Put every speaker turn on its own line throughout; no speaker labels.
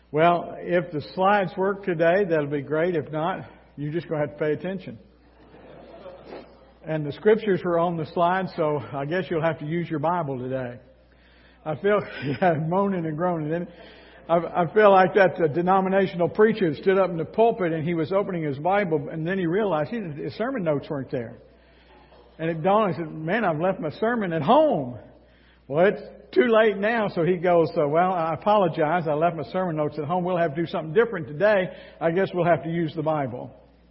Well, if the slides work today, that'll be great. If not, you're just going to have to pay attention. And the scriptures are on the slide, so I guess you'll have to use your Bible today. I feel, moaning and groaning. I feel like that denominational preacher that stood up in the pulpit and he was opening his Bible, and then he realized his sermon notes weren't there. And it dawned on him, he said, man, I've left my sermon at home. Well, it's too late now, so he goes, well, I apologize. I left my sermon notes at home. We'll have to do something different today. I guess we'll have to use the Bible.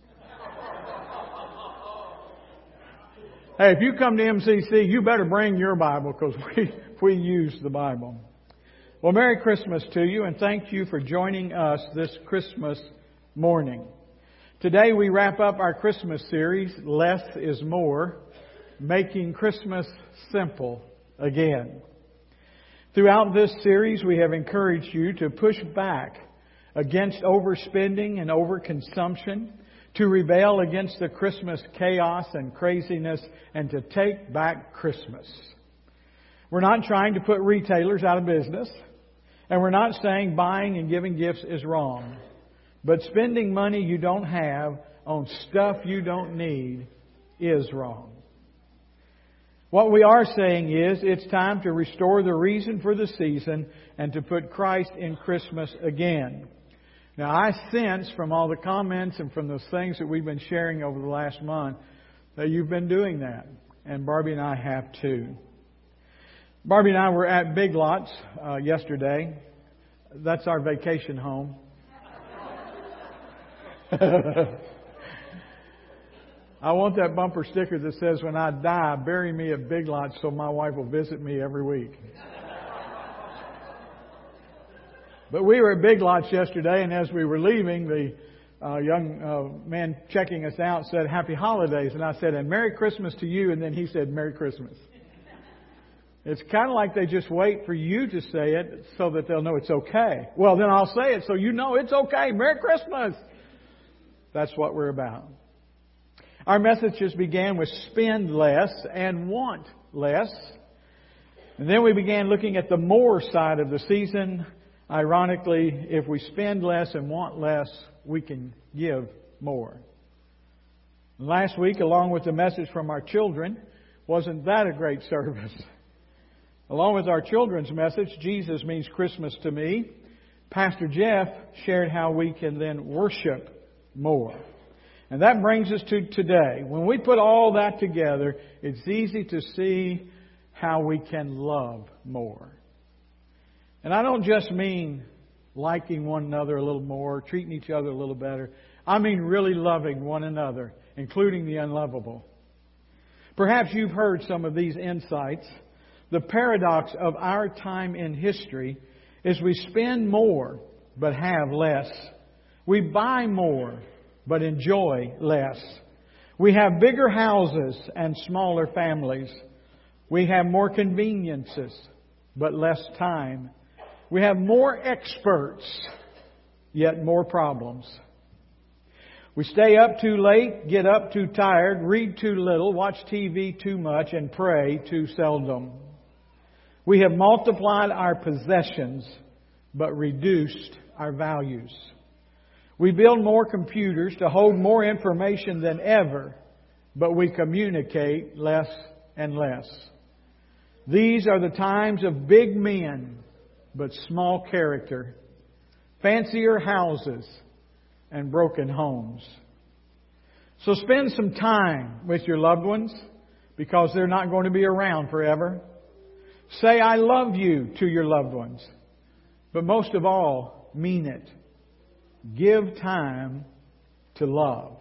Hey, if you come to MCC, you better bring your Bible because we use the Bible. Well, Merry Christmas to you, and thank you for joining us this Christmas morning. Today we wrap up our Christmas series, Less is More, Making Christmas Simple Again. Throughout this series, we have encouraged you to push back against overspending and overconsumption, to rebel against the Christmas chaos and craziness, and to take back Christmas. We're not trying to put retailers out of business, and we're not saying buying and giving gifts is wrong. But spending money you don't have on stuff you don't need is wrong. What we are saying is it's time to restore the reason for the season and to put Christ in Christmas again. Now, I sense from all the comments and from the things that we've been sharing over the last month that you've been doing that. And Barbie and I have too. Barbie and I were at Big Lots yesterday. That's our vacation home. I want that bumper sticker that says, when I die, bury me at Big Lots so my wife will visit me every week. But we were at Big Lots yesterday, and as we were leaving, the young man checking us out said, Happy Holidays. And I said, and Merry Christmas to you. And then he said, Merry Christmas. It's kind of like they just wait for you to say it so that they'll know it's okay. Well, then I'll say it so you know it's okay. Merry Christmas. That's what we're about. Our messages began with spend less and want less. And then we began looking at the more side of the season. Ironically, if we spend less and want less, we can give more. Last week, along with the message from our children, wasn't that a great service? Along with our children's message, Jesus means Christmas to me, Pastor Jeff shared how we can then worship more. And that brings us to today. When we put all that together, it's easy to see how we can love more. And I don't just mean liking one another a little more, treating each other a little better. I mean really loving one another, including the unlovable. Perhaps you've heard some of these insights. The paradox of our time in history is we spend more but have less. We buy more but enjoy less. We have bigger houses and smaller families. We have more conveniences but less time. We have more experts, yet more problems. We stay up too late, get up too tired, read too little, watch TV too much, and pray too seldom. We have multiplied our possessions, but reduced our values. We build more computers to hold more information than ever, but we communicate less and less. These are the times of big men, but small character, fancier houses, and broken homes. So spend some time with your loved ones because they're not going to be around forever. Say, I love you to your loved ones. But most of all, mean it. Give time to love.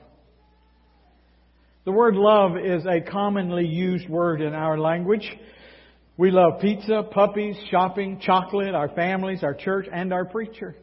The word love is a commonly used word in our language. We love pizza, puppies, shopping, chocolate, our families, our church, and our preacher.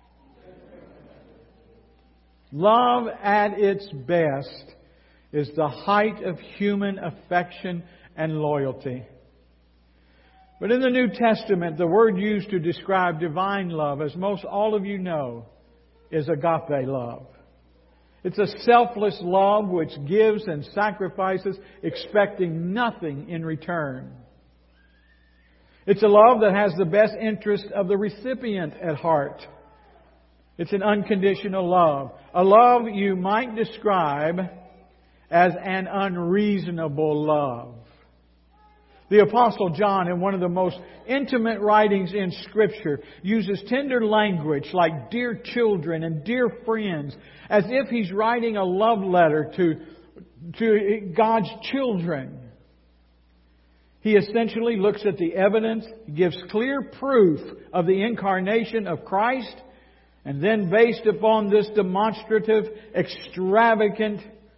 Love at its best is the height of human affection and loyalty. But in the New Testament, the word used to describe divine love, as most all of you know, is agape love. It's a selfless love which gives and sacrifices, expecting nothing in return. It's a love that has the best interest of the recipient at heart. It's an unconditional love. A love you might describe as an unreasonable love. The Apostle John, in one of the most intimate writings in Scripture, uses tender language like dear children and dear friends, as if he's writing a love letter to God's children. He essentially looks at the evidence, gives clear proof of the incarnation of Christ, and then based upon this demonstrative, extravagant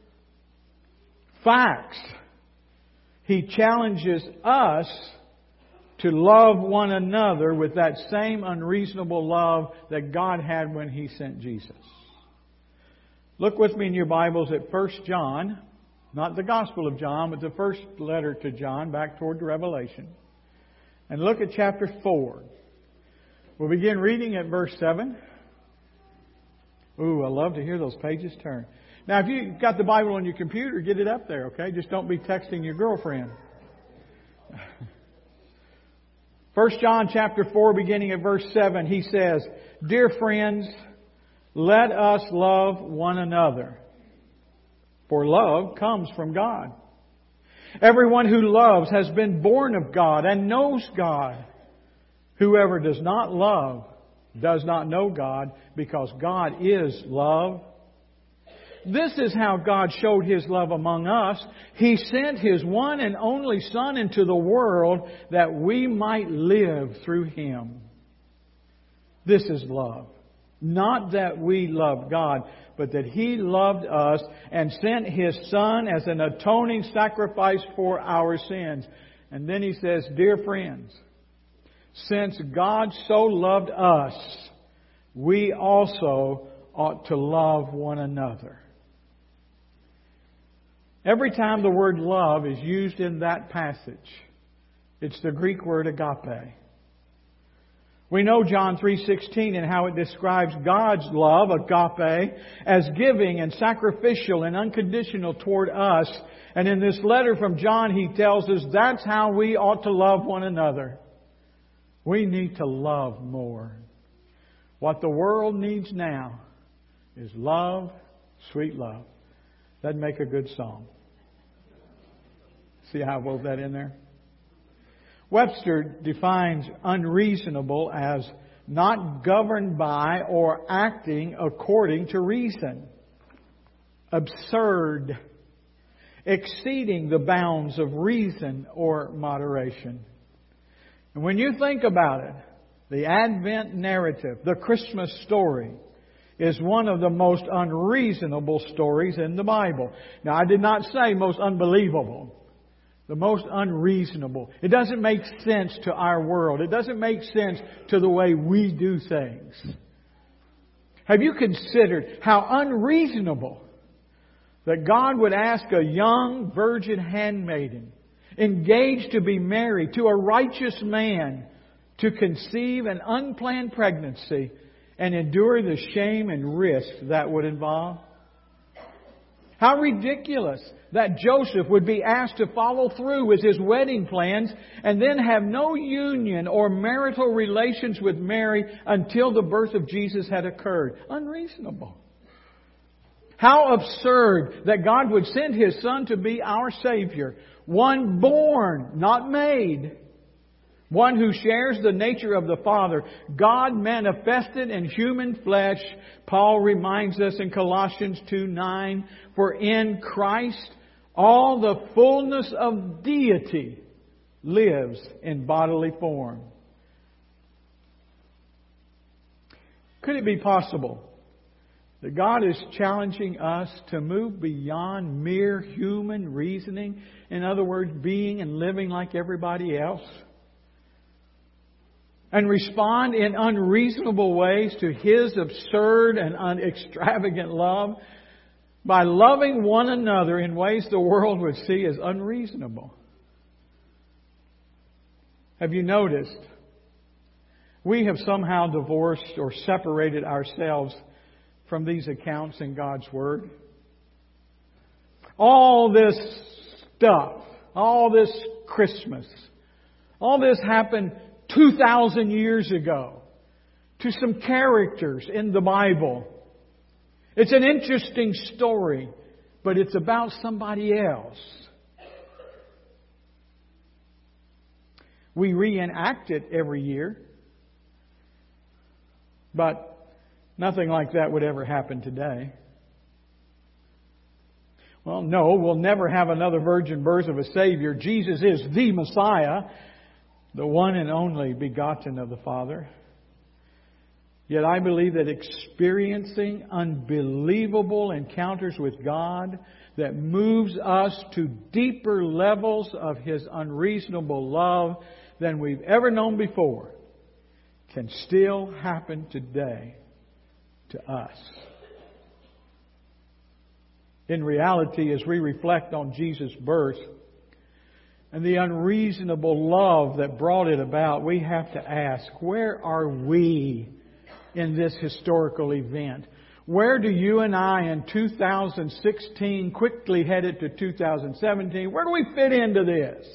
facts, he challenges us to love one another with that same unreasonable love that God had when He sent Jesus. Look with me in your Bibles at 1 John, not the Gospel of John, but the first letter to John, back toward the Revelation. And look at chapter 4. We'll begin reading at verse 7. Ooh, I love to hear those pages turn. Now, if you've got the Bible on your computer, get it up there, okay? Just don't be texting your girlfriend. 1 John chapter 4, beginning at verse 7, he says, "Dear friends, let us love one another, for love comes from God. Everyone who loves has been born of God and knows God. Whoever does not love does not know God, because God is love. This is how God showed His love among us. He sent His one and only Son into the world that we might live through Him. This is love. Not that we loved God, but that He loved us and sent His Son as an atoning sacrifice for our sins." And then he says, "Dear friends, since God so loved us, we also ought to love one another." Every time the word love is used in that passage, it's the Greek word agape. We know John 3:16 and how it describes God's love, agape, as giving and sacrificial and unconditional toward us. And in this letter from John, he tells us that's how we ought to love one another. We need to love more. What the world needs now is love, sweet love. That'd make a good song. See how I wove that in there? Webster defines unreasonable as not governed by or acting according to reason. Absurd. Exceeding the bounds of reason or moderation. And when you think about it, the Advent narrative, the Christmas story, is one of the most unreasonable stories in the Bible. Now, I did not say most unbelievable. The most unreasonable. It doesn't make sense to our world. It doesn't make sense to the way we do things. Have you considered how unreasonable that God would ask a young virgin handmaiden, engaged to be married to a righteous man, to conceive an unplanned pregnancy and endure the shame and risk that would involve? How ridiculous that Joseph would be asked to follow through with his wedding plans and then have no union or marital relations with Mary until the birth of Jesus had occurred. Unreasonable. How absurd that God would send His Son to be our Savior. One born, not made. One who shares the nature of the Father. God manifested in human flesh. Paul reminds us in Colossians 2:9, "For in Christ all the fullness of deity lives in bodily form." Could it be possible that God is challenging us to move beyond mere human reasoning? In other words, being and living like everybody else? And respond in unreasonable ways to His absurd and extravagant love by loving one another in ways the world would see as unreasonable. Have you noticed? We have somehow divorced or separated ourselves from these accounts in God's Word. All this stuff, all this Christmas, all this happened 2,000 years ago to some characters in the Bible. It's an interesting story, but it's about somebody else. We reenact it every year, but nothing like that would ever happen today. Well, no, we'll never have another virgin birth of a Savior. Jesus is the Messiah, the one and only begotten of the Father. Yet I believe that experiencing unbelievable encounters with God that moves us to deeper levels of His unreasonable love than we've ever known before can still happen today to us. In reality, as we reflect on Jesus' birth and the unreasonable love that brought it about, we have to ask, where are we in this historical event? Where do you and I in 2016, quickly headed to 2017, where do we fit into this?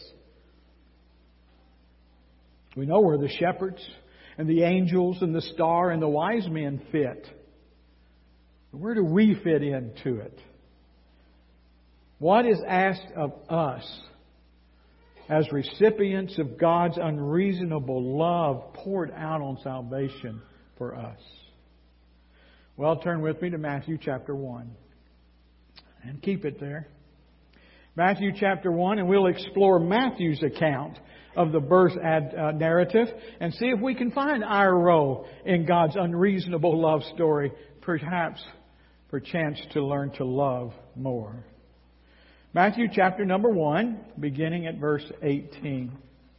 We know where the shepherds and the angels and the star and the wise men fit. Where do we fit into it? What is asked of us as recipients of God's unreasonable love poured out on salvation for us? Well, turn with me to Matthew chapter 1 and keep it there. Matthew chapter 1, and we'll explore Matthew's account of the birth narrative and see if we can find our role in God's unreasonable love story, perhaps for chance to learn to love more. Matthew chapter number 1, beginning at verse 18.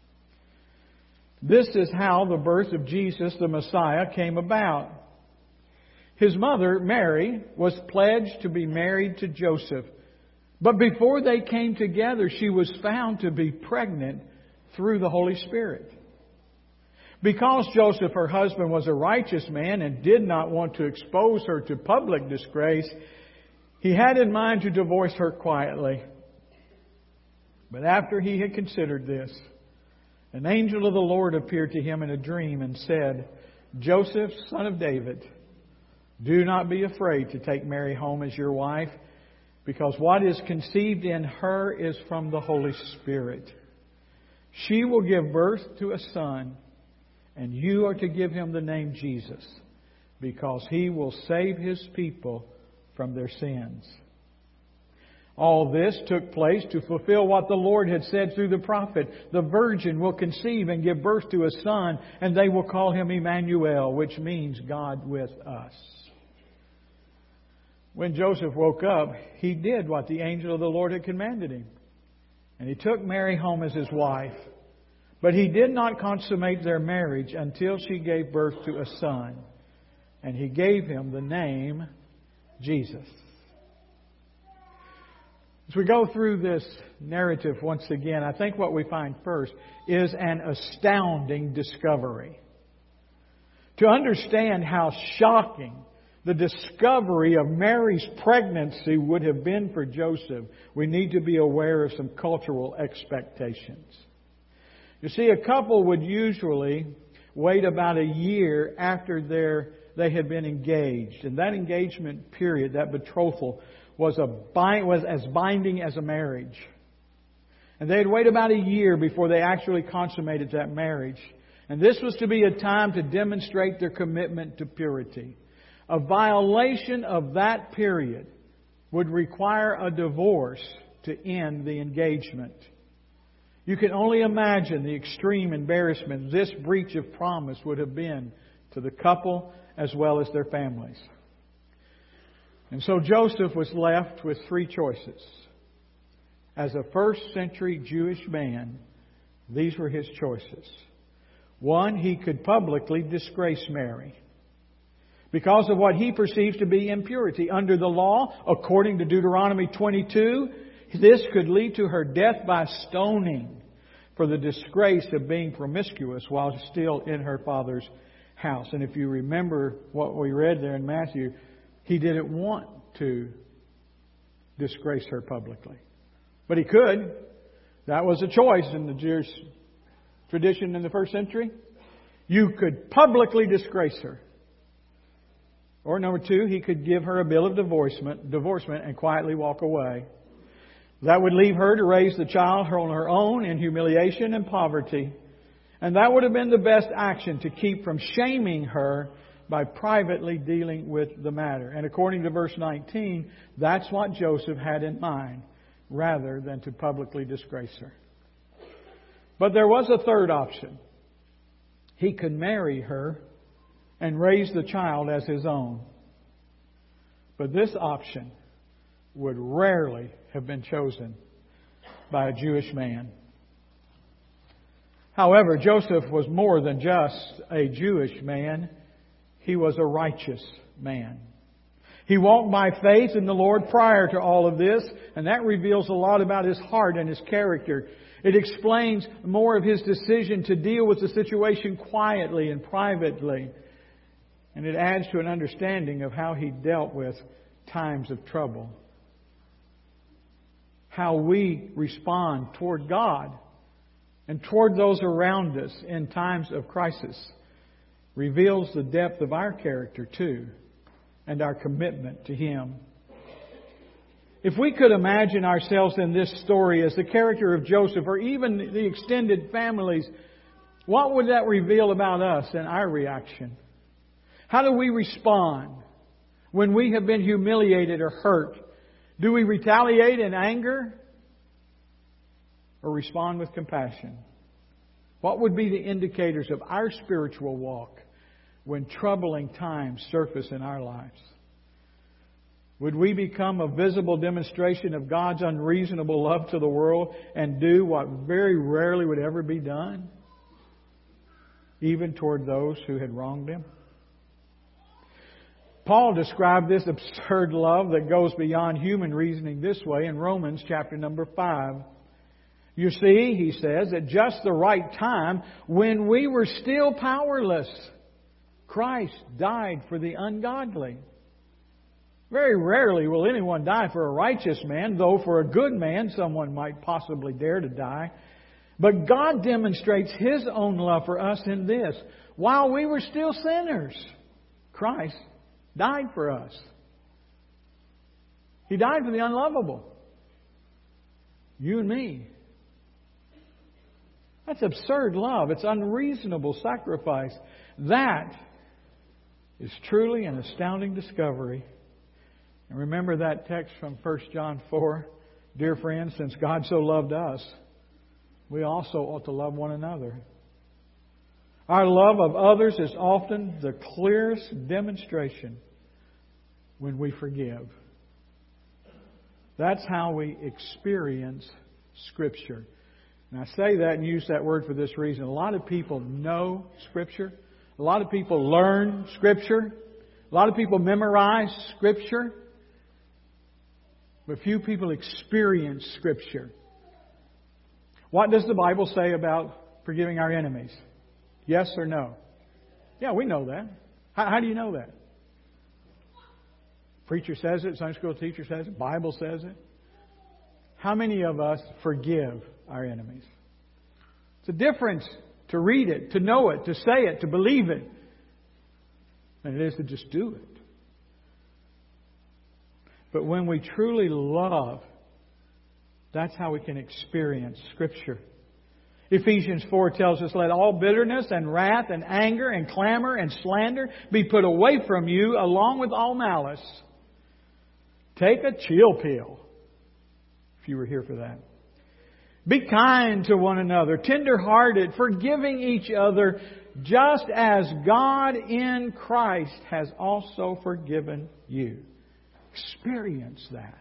This is how the birth of Jesus the Messiah came about. His mother, Mary, was pledged to be married to Joseph. But before they came together, she was found to be pregnant through the Holy Spirit. Because Joseph, her husband, was a righteous man and did not want to expose her to public disgrace, he had in mind to divorce her quietly. But after he had considered this, an angel of the Lord appeared to him in a dream and said, "Joseph, son of David, do not be afraid to take Mary home as your wife, because what is conceived in her is from the Holy Spirit. She will give birth to a son, and you are to give him the name Jesus, because he will save his people from their sins." All this took place to fulfill what the Lord had said through the prophet. The virgin will conceive and give birth to a son, and they will call him Emmanuel, which means God with us. When Joseph woke up, he did what the angel of the Lord had commanded him. And he took Mary home as his wife. But he did not consummate their marriage until she gave birth to a son. And he gave him the name Jesus. As we go through this narrative once again, I think what we find first is an astounding discovery. To understand how shocking the discovery of Mary's pregnancy would have been for Joseph, we need to be aware of some cultural expectations. You see, a couple would usually wait about a year after they had been engaged. And that engagement period, that betrothal, was as binding as a marriage. And they'd wait about a year before they actually consummated that marriage. And this was to be a time to demonstrate their commitment to purity. A violation of that period would require a divorce to end the engagement. You can only imagine the extreme embarrassment this breach of promise would have been to the couple as well as their families. And so Joseph was left with three choices. As a first century Jewish man, these were his choices. One, he could publicly disgrace Mary because of what he perceives to be impurity. Under the law, according to Deuteronomy 22, this could lead to her death by stoning for the disgrace of being promiscuous while still in her father's house. And if you remember what we read there in Matthew, he didn't want to disgrace her publicly. But he could. That was a choice in the Jewish tradition in the first century. You could publicly disgrace her. Or number 2, he could give her a bill of divorcement and quietly walk away. That would leave her to raise the child on her own in humiliation and poverty. And that would have been the best action to keep from shaming her by privately dealing with the matter. And according to verse 19, that's what Joseph had in mind, rather than to publicly disgrace her. But there was a third option. He could marry her and raise the child as his own. But this option would rarely have been chosen by a Jewish man. However, Joseph was more than just a Jewish man. He was a righteous man. He walked by faith in the Lord prior to all of this, and that reveals a lot about his heart and his character. It explains more of his decision to deal with the situation quietly and privately. And it adds to an understanding of how he dealt with times of trouble. How we respond toward God and toward those around us in times of crisis reveals the depth of our character too, and our commitment to Him. If we could imagine ourselves in this story as the character of Joseph, or even the extended families, what would that reveal about us and our reaction? How do we respond when we have been humiliated or hurt? Do we retaliate in anger or respond with compassion? What would be the indicators of our spiritual walk when troubling times surface in our lives? Would we become a visible demonstration of God's unreasonable love to the world and do what very rarely would ever be done, even toward those who had wronged Him? Paul described this absurd love that goes beyond human reasoning this way in Romans chapter number 5. You see, he says, at just the right time, when we were still powerless, Christ died for the ungodly. Very rarely will anyone die for a righteous man, though for a good man someone might possibly dare to die. But God demonstrates His own love for us in this. While we were still sinners, Christ died for us. He died for the unlovable. You and me. That's absurd love. It's unreasonable sacrifice. That is truly an astounding discovery. And remember that text from 1 John 4. Dear friends, since God so loved us, we also ought to love one another. Our love of others is often the clearest demonstration when we forgive. That's how we experience Scripture. And I say that and use that word for this reason. A lot of people know Scripture. A lot of people learn Scripture. A lot of people memorize Scripture. But few people experience Scripture. What does the Bible say about forgiving our enemies? Yes or no? Yeah, we know that. How do you know that? Preacher says it, Sunday school teacher says it, Bible says it. How many of us forgive our enemies? It's a difference to read it, to know it, to say it, to believe it, than it is to just do it. But when we truly love, that's how we can experience Scripture. Ephesians 4 tells us, let all bitterness and wrath and anger and clamor and slander be put away from you, along with all malice. Take a chill pill, if you were here for that. Be kind to one another, tender-hearted, forgiving each other, just as God in Christ has also forgiven you. Experience that.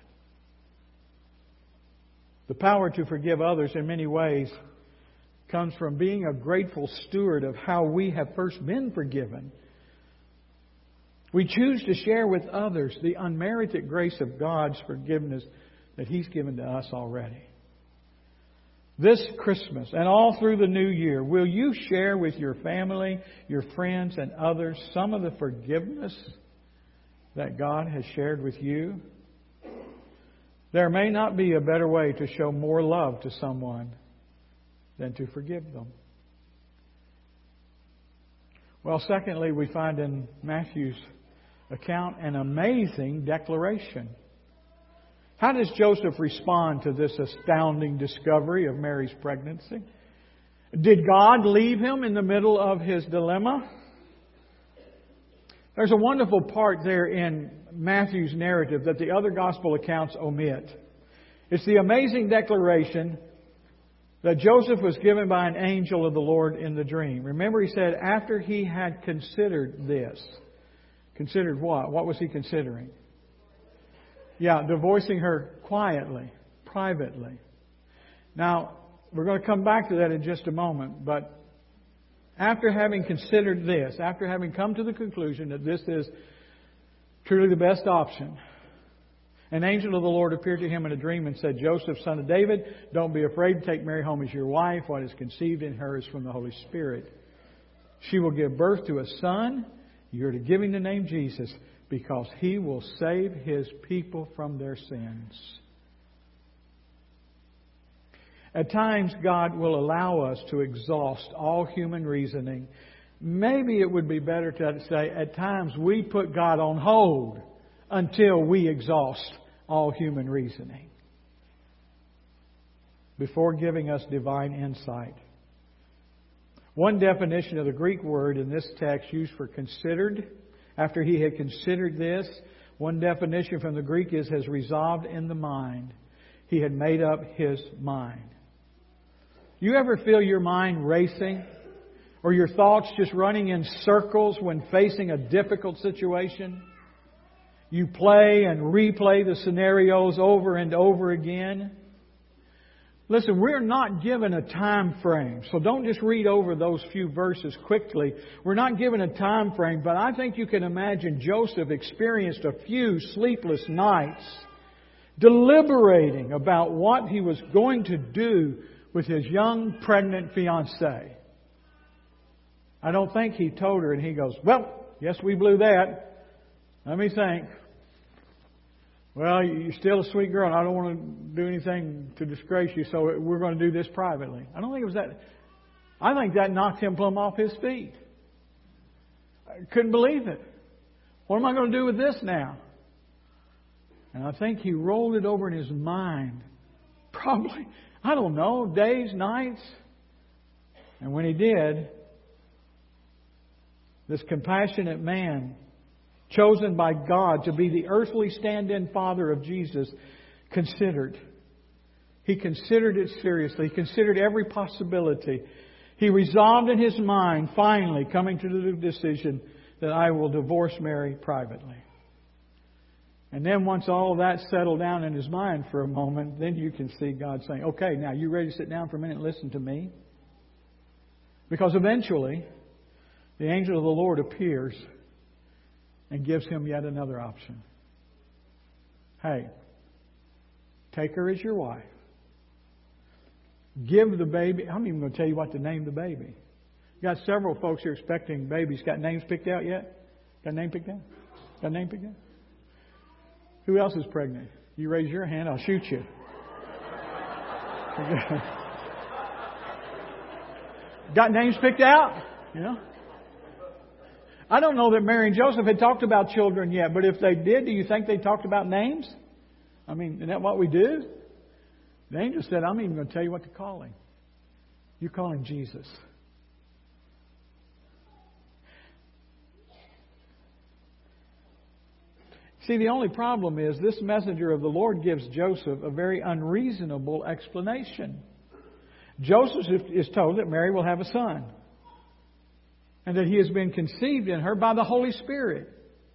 The power to forgive others in many ways comes from being a grateful steward of how we have first been forgiven. We choose to share with others the unmerited grace of God's forgiveness that He's given to us already. This Christmas and all through the new year, will you share with your family, your friends, and others some of the forgiveness that God has shared with you? There may not be a better way to show more love to someone than to forgive them. Well, secondly, we find in Matthew's account an amazing declaration. How does Joseph respond to this astounding discovery of Mary's pregnancy? Did God leave him in the middle of his dilemma? There's a wonderful part there in Matthew's narrative that the other gospel accounts omit. It's the amazing declaration that Joseph was given by an angel of the Lord in the dream. Remember, he said, after he had considered this. Considered what? What was he considering? Yeah, divorcing her quietly, privately. Now, we're going to come back to that in just a moment, but after having considered this, after having come to the conclusion that this is truly the best option, an angel of the Lord appeared to him in a dream and said, Joseph, son of David, don't be afraid to take Mary home as your wife. What is conceived in her is from the Holy Spirit. She will give birth to a son. You're to give him the name Jesus because he will save his people from their sins. At times, God will allow us to exhaust all human reasoning. Maybe it would be better to say, at times we put God on hold until we exhaust all human reasoning before giving us divine insight. One definition of the Greek word in this text used for considered, after he had considered this, one definition from the Greek is has resolved in the mind. He had made up his mind. You ever feel your mind racing or your thoughts just running in circles when facing a difficult situation? You play and replay the scenarios over and over again. Listen, we're not given a time frame, so don't just read over those few verses quickly. We're not given a time frame, but I think you can imagine Joseph experienced a few sleepless nights deliberating about what he was going to do with his young pregnant fiancée. I don't think he told her and he goes, well, yes, we blew that. Let me think. Well, you're still a sweet girl and I don't want to do anything to disgrace you, so we're going to do this privately. I don't think it was that. I think that knocked him plumb off his feet. I couldn't believe it. What am I going to do with this now? And I think he rolled it over in his mind. Probably, I don't know, days, nights. And when he did, this compassionate man, chosen by God to be the earthly stand-in father of Jesus, considered. He considered it seriously. He considered every possibility. He resolved in his mind, finally coming to the decision that I will divorce Mary privately. And then once all of that settled down in his mind for a moment, then you can see God saying, okay, now you ready to sit down for a minute and listen to me? Because eventually, the angel of the Lord appears and gives him yet another option. Hey, take her as your wife. Give the baby. I'm even going to tell you what to name the baby. You got several folks here expecting babies. Got names picked out yet? Got a name picked out? Got a name picked out? Who else is pregnant? You raise your hand, I'll shoot you. Got names picked out? You know? I don't know that Mary and Joseph had talked about children yet, but if they did, do you think they talked about names? I mean, isn't that what we do? The angel said, I'm even going to tell you what to call him. You call him Jesus. See, the only problem is this messenger of the Lord gives Joseph a very unreasonable explanation. Joseph is told that Mary will have a son and that he has been conceived in her by the Holy Spirit.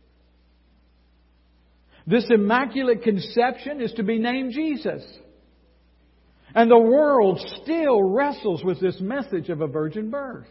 This immaculate conception is to be named Jesus. And the world still wrestles with this message of a virgin birth.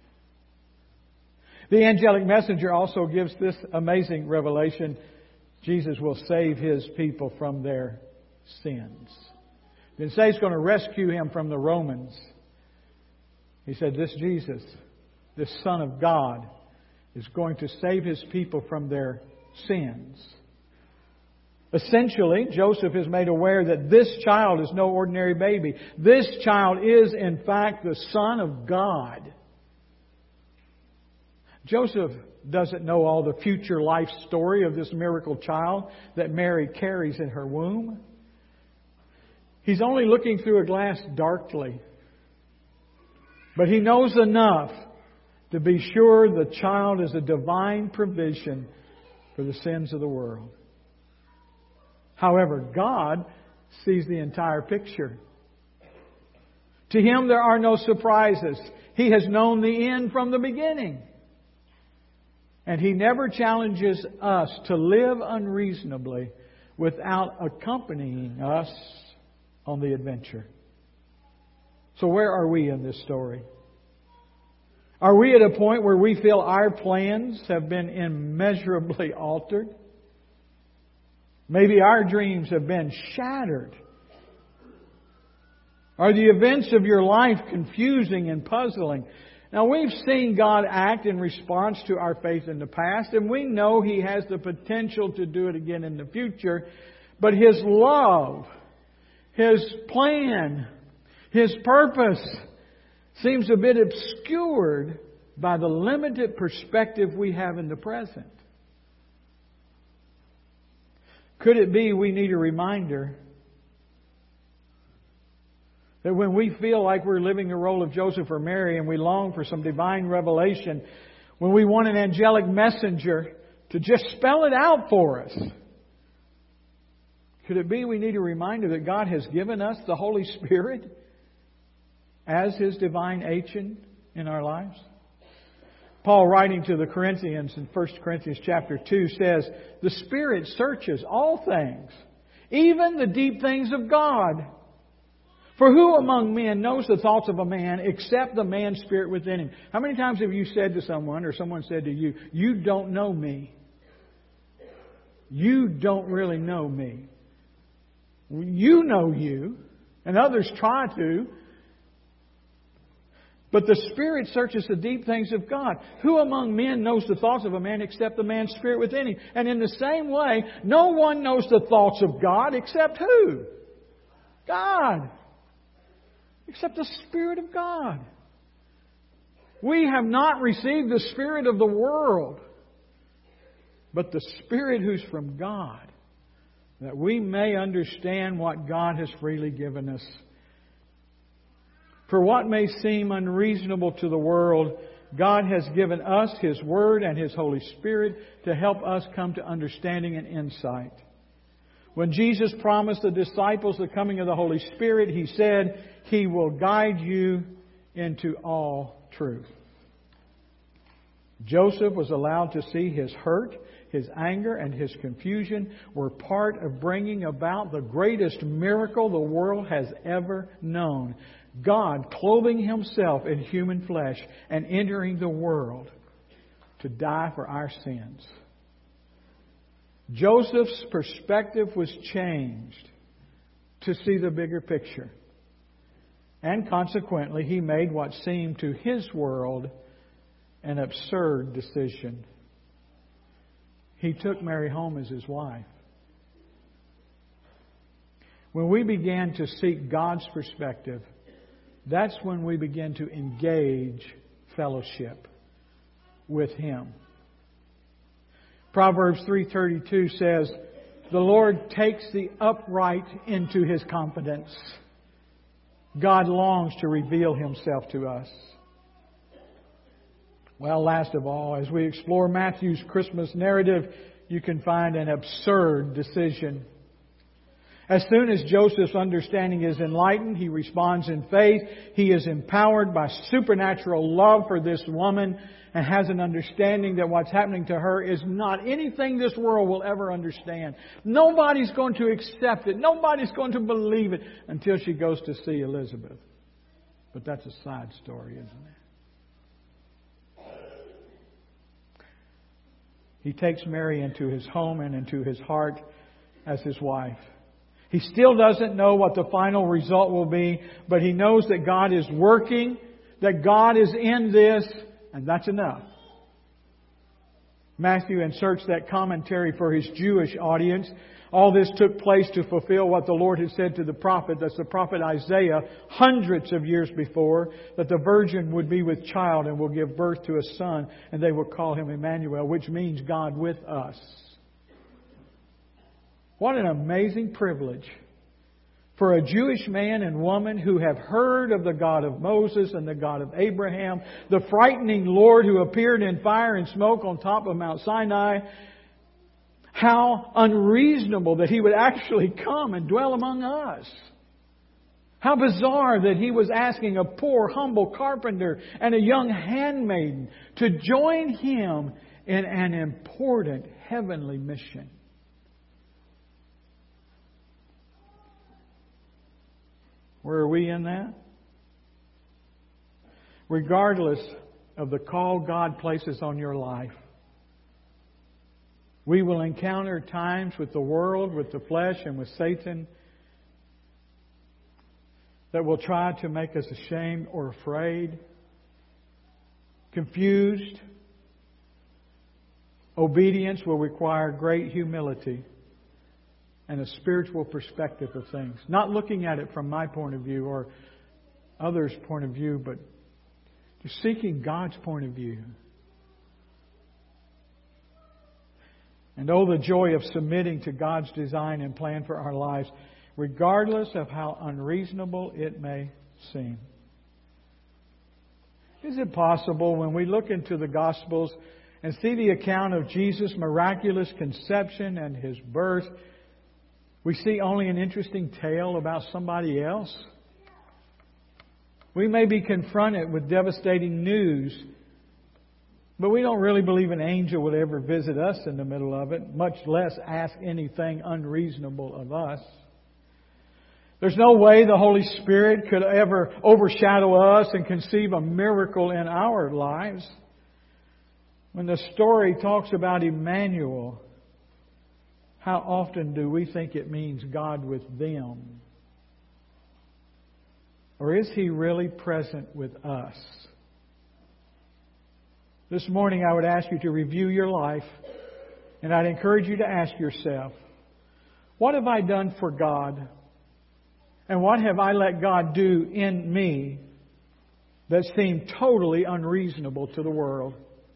The angelic messenger also gives this amazing revelation. Jesus will save His people from their sins. He didn't say He's going to rescue him from the Romans. He said this Jesus, this Son of God, is going to save His people from their sins. Essentially, Joseph is made aware that this child is no ordinary baby. This child is, in fact, the Son of God. Joseph doesn't know all the future life story of this miracle child that Mary carries in her womb. He's only looking through a glass darkly. But he knows enough to be sure the child is a divine provision for the sins of the world. However, God sees the entire picture. To Him there are no surprises. He has known the end from the beginning. And He never challenges us to live unreasonably without accompanying us on the adventure. So where are we in this story? Are we at a point where we feel our plans have been immeasurably altered? Maybe our dreams have been shattered. Are the events of your life confusing and puzzling? Now, we've seen God act in response to our faith in the past, and we know He has the potential to do it again in the future. But His love, His plan, His purpose seems a bit obscured by the limited perspective we have in the present. Could it be we need a reminder that when we feel like we're living the role of Joseph or Mary and we long for some divine revelation, when we want an angelic messenger to just spell it out for us, could it be we need a reminder that God has given us the Holy Spirit as His divine agent in our lives? Paul, writing to the Corinthians in 1 Corinthians chapter 2, says, "The Spirit searches all things, even the deep things of God. For who among men knows the thoughts of a man except the man's spirit within him?" How many times have you said to someone, or someone said to you, "You don't know me. You don't really know me"? You know you, and others try to. But the Spirit searches the deep things of God. Who among men knows the thoughts of a man except the man's spirit within him? And in the same way, no one knows the thoughts of God except who? God. Except the Spirit of God. We have not received the spirit of the world, but the Spirit who's from God, that we may understand what God has freely given us. For what may seem unreasonable to the world, God has given us His Word and His Holy Spirit to help us come to understanding and insight. When Jesus promised the disciples the coming of the Holy Spirit, He said, He will guide you into all truth. Joseph was allowed to see his hurt, his anger, and his confusion were part of bringing about the greatest miracle the world has ever known. God clothing Himself in human flesh and entering the world to die for our sins. Joseph's perspective was changed to see the bigger picture. And consequently, he made what seemed to his world an absurd decision. He took Mary home as his wife. When we began to seek God's perspective, that's when we begin to engage fellowship with Him. Proverbs 3:32 says, "The Lord takes the upright into His confidence." God longs to reveal Himself to us. Well, last of all, as we explore Matthew's Christmas narrative, you can find an absurd decision. As soon as Joseph's understanding is enlightened, he responds in faith. He is empowered by supernatural love for this woman and has an understanding that what's happening to her is not anything this world will ever understand. Nobody's going to accept it. Nobody's going to believe it until she goes to see Elizabeth. But that's a side story, isn't it? He takes Mary into his home and into his heart as his wife. He still doesn't know what the final result will be, but he knows that God is working, that God is in this, and that's enough. Matthew inserts that commentary for his Jewish audience. All this took place to fulfill what the Lord had said to the prophet, that's the prophet Isaiah, hundreds of years before, that the virgin would be with child and will give birth to a son, and they will call him Emmanuel, which means God with us. What an amazing privilege for a Jewish man and woman who have heard of the God of Moses and the God of Abraham, the frightening Lord who appeared in fire and smoke on top of Mount Sinai. How unreasonable that He would actually come and dwell among us. How bizarre that He was asking a poor, humble carpenter and a young handmaiden to join Him in an important heavenly mission. Where are we in that? Regardless of the call God places on your life, we will encounter times with the world, with the flesh, and with Satan that will try to make us ashamed or afraid, confused. Obedience will require great humility and a spiritual perspective of things. Not looking at it from my point of view or others' point of view, but just seeking God's point of view. And oh, the joy of submitting to God's design and plan for our lives, regardless of how unreasonable it may seem. Is it possible when we look into the Gospels and see the account of Jesus' miraculous conception and His birth, we see only an interesting tale about somebody else? We may be confronted with devastating news, but we don't really believe an angel would ever visit us in the middle of it, much less ask anything unreasonable of us. There's no way the Holy Spirit could ever overshadow us and conceive a miracle in our lives. When the story talks about Emmanuel, how often do we think it means God with them? Or is He really present with us? This morning I would ask you to review your life, and I'd encourage you to ask yourself, what have I done for God? And what have I let God do in me that seemed totally unreasonable to the world?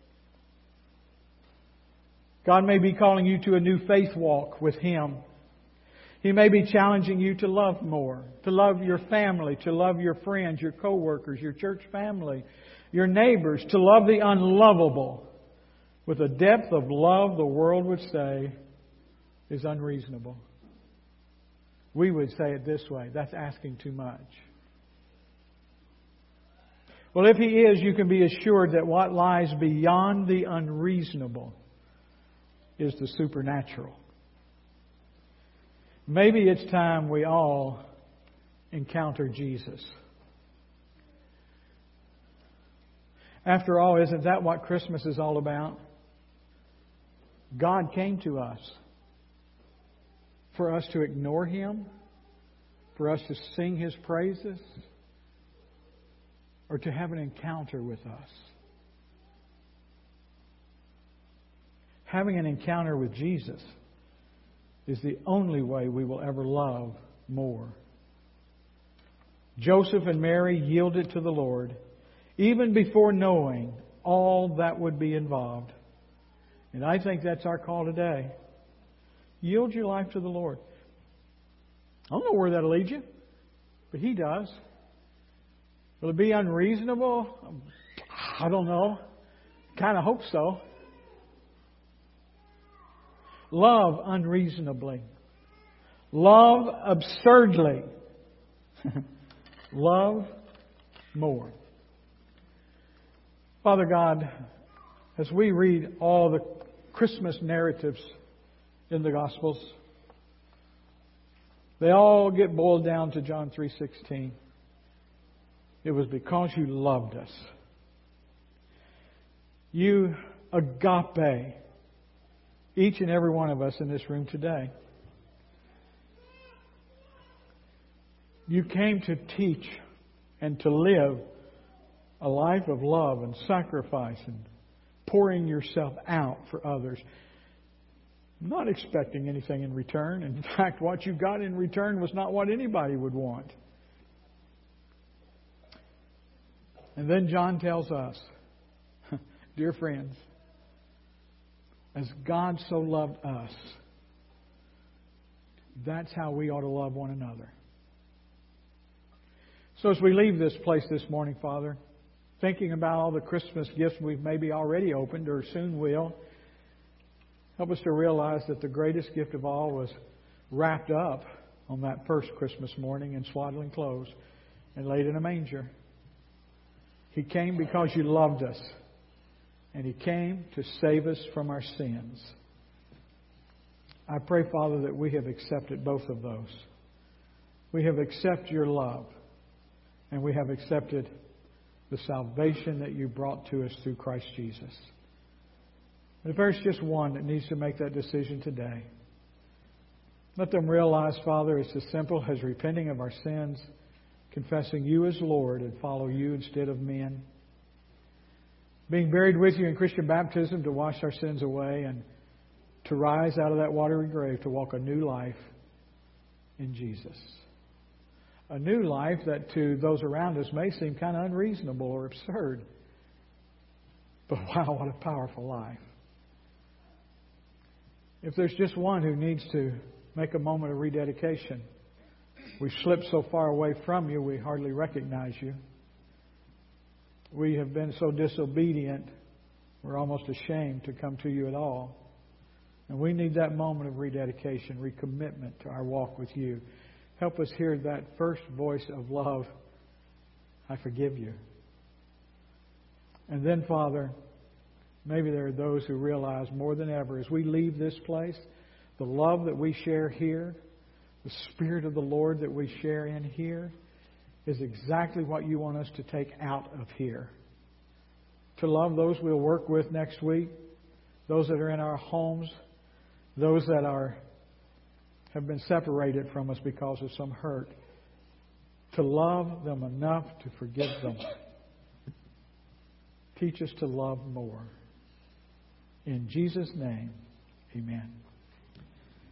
God may be calling you to a new faith walk with Him. He may be challenging you to love more, to love your family, to love your friends, your co-workers, your church family, your neighbors, to love the unlovable with a depth of love the world would say is unreasonable. We would say it this way, that's asking too much. Well, if He is, you can be assured that what lies beyond the unreasonable is the supernatural. Maybe it's time we all encounter Jesus. After all, isn't that what Christmas is all about? God came to us for us to ignore Him, for us to sing His praises, or to have an encounter with us. Having an encounter with Jesus is the only way we will ever love more. Joseph and Mary yielded to the Lord even before knowing all that would be involved. And I think that's our call today. Yield your life to the Lord. I don't know where that'll lead you, but He does. Will it be unreasonable? I don't know. Kind of hope so. Love unreasonably. Love absurdly. Love more. Father God, as we read all the Christmas narratives in the Gospels, they all get boiled down to John 3:16. It was because You loved us. You agape each and every one of us in this room today. You came to teach and to live a life of love and sacrifice and pouring yourself out for others, not expecting anything in return. In fact, what you got in return was not what anybody would want. And then John tells us, dear friends, as God so loved us, that's how we ought to love one another. So as we leave this place this morning, Father, thinking about all the Christmas gifts we've maybe already opened or soon will, help us to realize that the greatest gift of all was wrapped up on that first Christmas morning in swaddling clothes and laid in a manger. He came because you loved us, and He came to save us from our sins. I pray, Father, that we have accepted both of those. We have accepted your love, and we have accepted the salvation that you brought to us through Christ Jesus. But if there's just one that needs to make that decision today, let them realize, Father, it's as simple as repenting of our sins, confessing you as Lord, and follow you instead of men. Being buried with you in Christian baptism to wash our sins away and to rise out of that watery grave to walk a new life in Jesus. A new life that to those around us may seem kind of unreasonable or absurd. But wow, what a powerful life. If there's just one who needs to make a moment of rededication, we've slipped so far away from you, we hardly recognize you. We have been so disobedient, we're almost ashamed to come to you at all. And we need that moment of rededication, recommitment to our walk with you. Help us hear that first voice of love, I forgive you. And then, Father, maybe there are those who realize more than ever as we leave this place, the love that we share here, the Spirit of the Lord that we share in here, is exactly what you want us to take out of here. To love those we'll work with next week, those that are in our homes, those that have been separated from us because of some hurt. To love them enough to forgive them. Teach us to love more. In Jesus' name, amen.